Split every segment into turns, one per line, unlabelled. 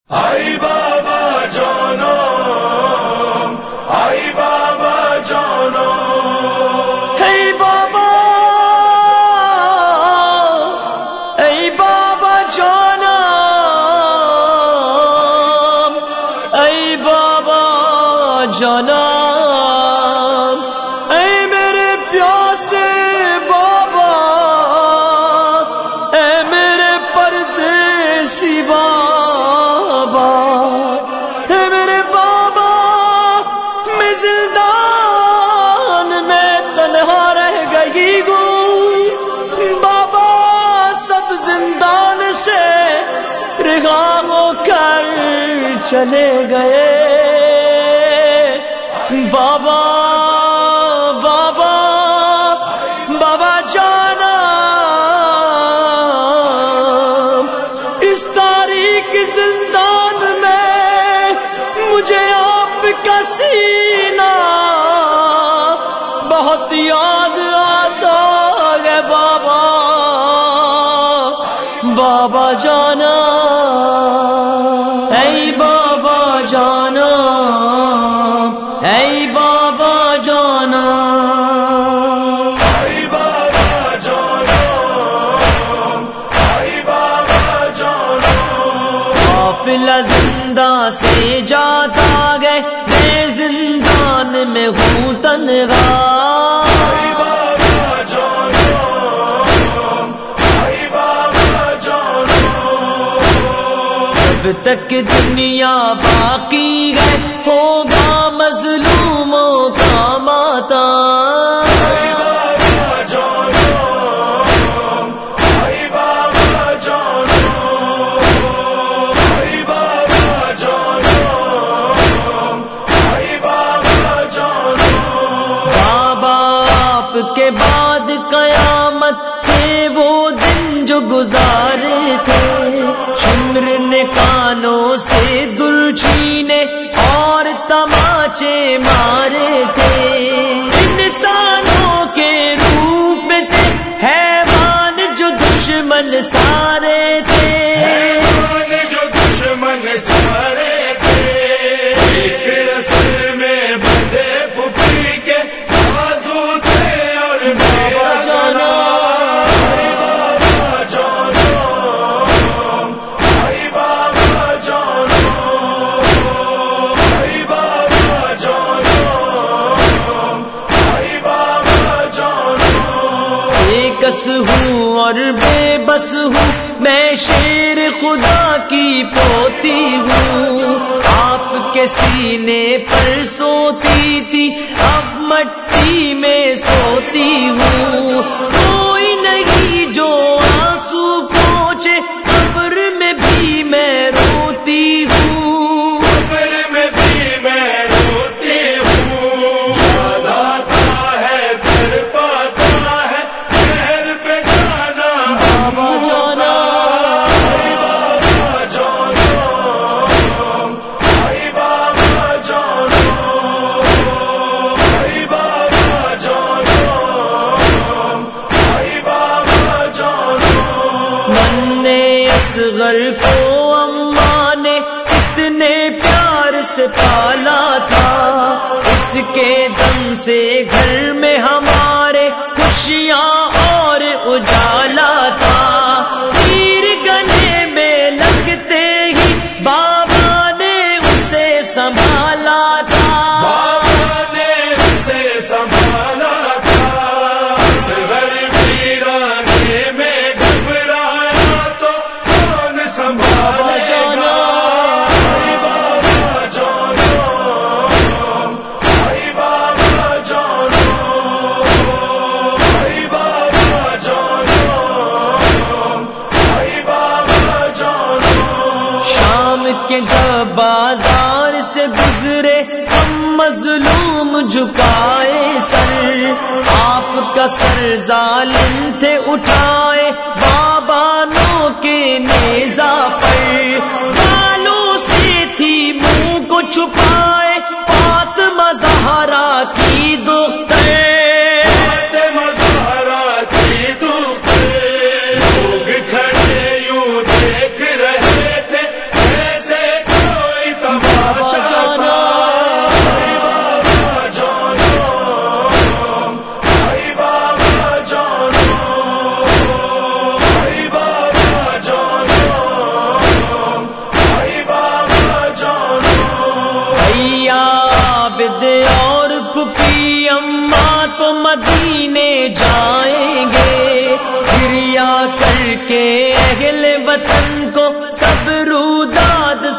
آئی بابا جانم، آئی بابا جانم،
ای بابا، ای بابا جانم، ای بابا جانم، ای میرے پیاسے بابا، اے میرے پردیسی بابا، اے میرے بابا، میں زندان میں تنہا رہ گئی ہوں بابا، سب زندان سے رہا ہو کر چلے گئے بابا، بابا، بابا جانا، اس تاریک زندان میں مجھے آپ کا سینہ بہت یاد آتا ہے بابا، بابا جانا، اے بابا جانا، اے بابا جانا،
آئی بابا جانم، آئی بابا جانم،
قافلہ زندہ سے جاتا گئے، میں زندان میں ہوں تنہا،
آئی بابا جانم، آئی بابا جانم،
جب تک دنیا باقی ہے ہوگا مظلوموں کا ماتم،
آئی بابا جانم، آئی بابا جانم، آئی بابا جانم، آئی بابا جانم،
بابا آپ کے بعد قیامت تھے وہ دن جو گزارے تھے، شمر نے کانوں سے دل چھینے اور تماچے مارے تھے، انسانوں کے روپ میں تھے حیوان جو دشمن سارے تھے،
حیوان جو دشمن سارے تھے، ایک رسل میں بندے پھپھی کے بازو تھے اور میرا جانا، آئی بابا جانم، آئی بابا جانم، آئی بابا جانم، آئی بابا جانم،
بے کس ہوں اور بے بس ہوں، میں شیر خدا کی پوتی ہوں، آپ کے سینے پر سوتی تھی اب مٹی میں سوتی ہوں، کوئی نہیں جو آنسو پہنچے قبر میں بھی میں روتی ہوں،
قبر میں بھی میں روتی ہوں، یاد آتا ہے تڑ پاتا ہے شہر پہ جانا،
بابا جانا،
آئی بابا جانم، آئی بابا جانم، آئی بابا جانم، آئی بابا جانم،
ننھے اصغر کو اماں نے اتنے پیار سے پالا تھا، اس کے دم سے گھر میں ہمارے خوشیاں اور اجالا تھا، تیر گلے میں لگتے ہی بابا نے اسے سنبھالا تھا،
بابا نے اسے سنبھالا تھا، اصغر ویرانے میں گھبرایا تو کون سنبھالے گا، آئی بابا جانم، آئی بابا جانم، آئی بابا جانم، آئی بابا جانم،
شام کے جب بازار سے گزرے ہم مظلوم جھکائے سر، آپ کا سر ظالم تھے اٹھائے بابا نو کے نیزہ پر، بالوں سے تھی منہ کو چھپائے فاطمہ زہرا کی دختر،
فاطمہ زہرا کی دختر، لوگ کھڑے یوں دیکھ رہے تھے جیسے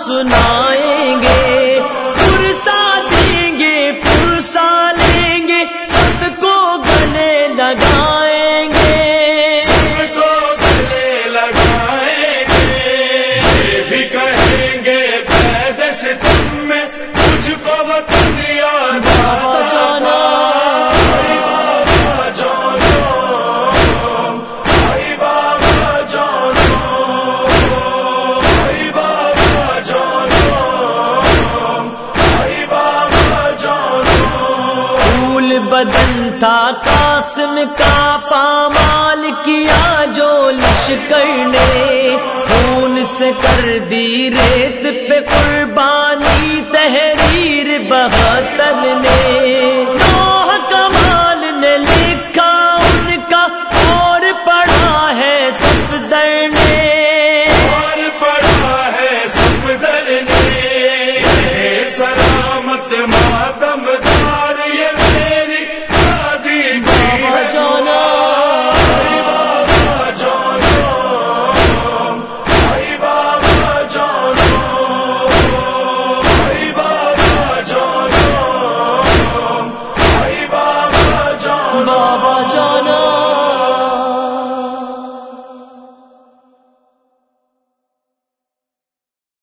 سنائیں گے، پرسا دیں گے پرسا لیں گے، سب کو گلے لگائیں گے،
سب کو گلے لگائیں گے، یہ بھی کہیں گے قید ستم میں مجھ کو وطن یاد آتا تھا، آئی بابا جانو، آئی بابا جانو، آئی بابا جانو، آئی بابا جانو۔
پھول بدن تھا قاسم کا، پامال کیا جو لشکر نے، خون سے کر دی ریت پہ قربانی تحریر 72 نے،